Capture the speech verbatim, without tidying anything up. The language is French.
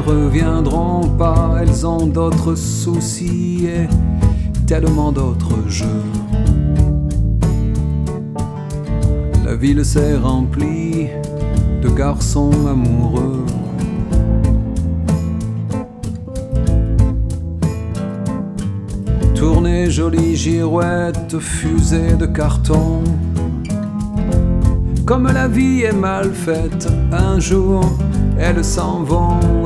reviendront pas, elles ont d'autres soucis et tellement d'autres jeux. La ville s'est remplie de garçons amoureux. Tournez jolies girouettes, fusées de carton. Comme la vie est mal faite, un jour elles s'en vont